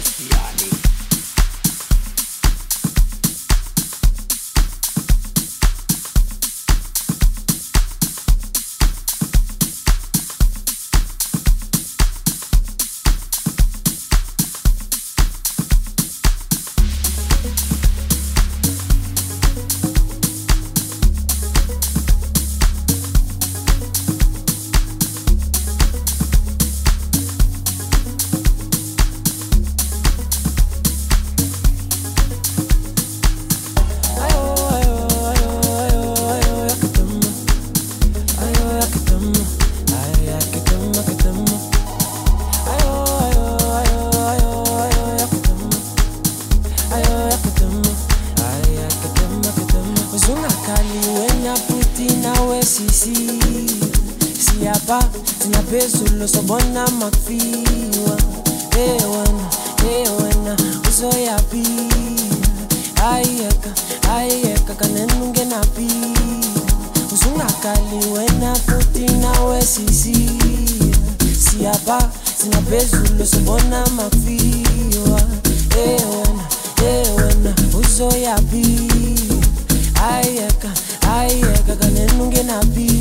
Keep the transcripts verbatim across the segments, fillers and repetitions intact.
Phezulu sobona makufiwa hey wena hey wena uzoyapi ayeka ayeka kanenunge napi usungakali wena futhi nawe sisi siyapa sina phezulu sobona makufiwa hey wena hey wena uzoyapi ayeka ayeka kanenunge napi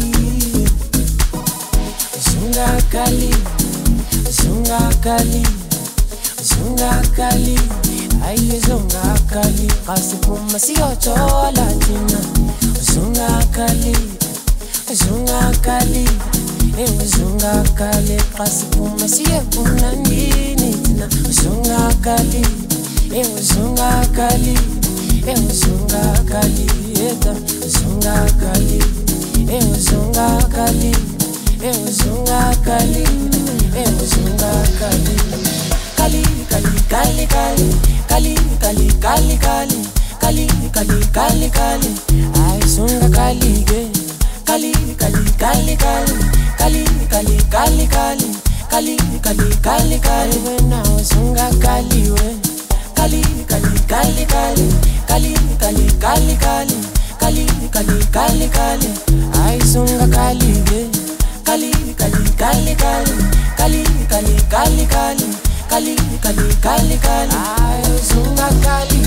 Zungakali, zungakali, zungakali, aye zungakali, kasipuma siyochola tina. Zungakali, zungakali, ewe zungakali, kasipuma siyefuna nini tina. Zungakali, ewe zungakali, ewe zungakali, eta zungakali, ewe zungakali. Ewe zungakali, ewe zungakali, kali kali kali kali, kali kali kali kali, kali kali kali kali, ay zungakali ge, kali kali kali kali, kali kali kali kali, kali kali kali kali, we now zungakali we, kali kali kali kali, kali kali kali kali, kali kali kali kali, ay zungakali ge. Kali kali kali kali kali kali kali kali kali kali kali kali ay zunga kali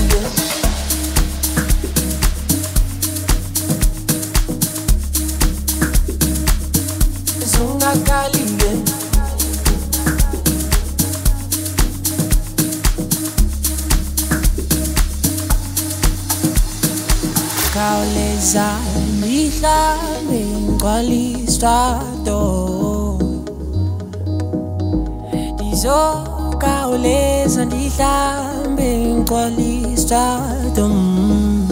zunga kali kauleza mihla mengqalisa Zo kauleza ndihlambe ngqalisa dum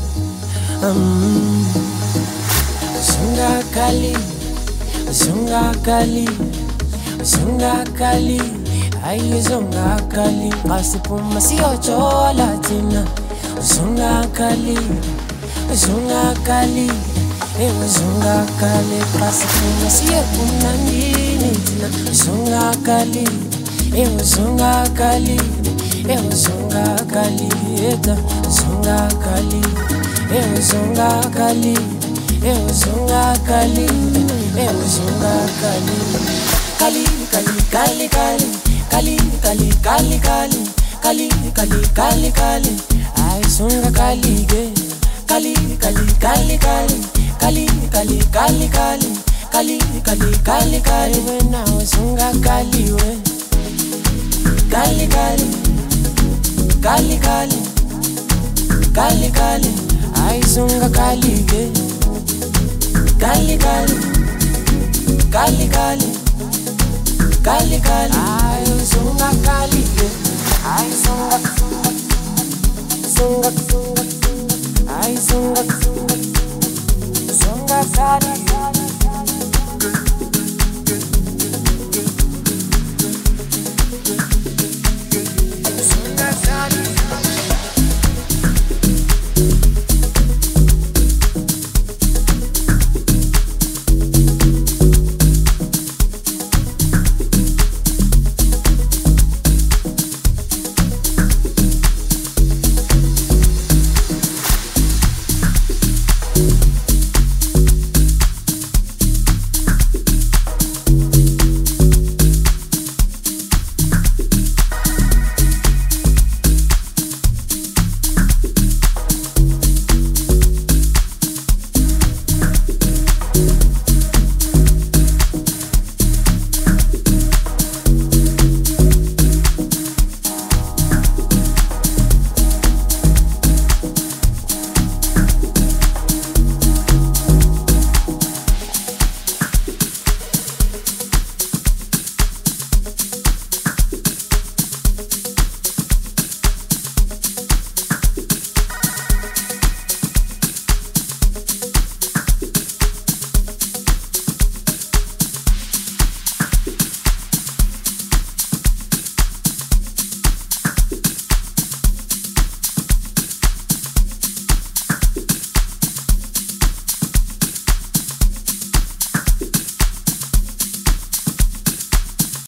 um zungakali zungakali zungakali ayi zungakali kasipuma siyochola tina zungakali zungakali ewe zungakali kasipuma siyefuna nini tina zungakali Ewe zungakali, ewe zungakali, eta zungakali, ewe zungakali, ewe zungakali, ewe zungakali, kali kali kali kali, kali kali kali kali, kali kali kali kali, ay zungakali ge, kali kali kali kali, kali kali kali kali, kali kali kali kali, we now zungakali we. Kali kali, kali kali, kali kali, ay zunga kali ge. Kali kali, kali kali, kali kali, ay zunga kali ge. Ay zunga, zunga, zunga, ay zunga, zunga, zunga kali.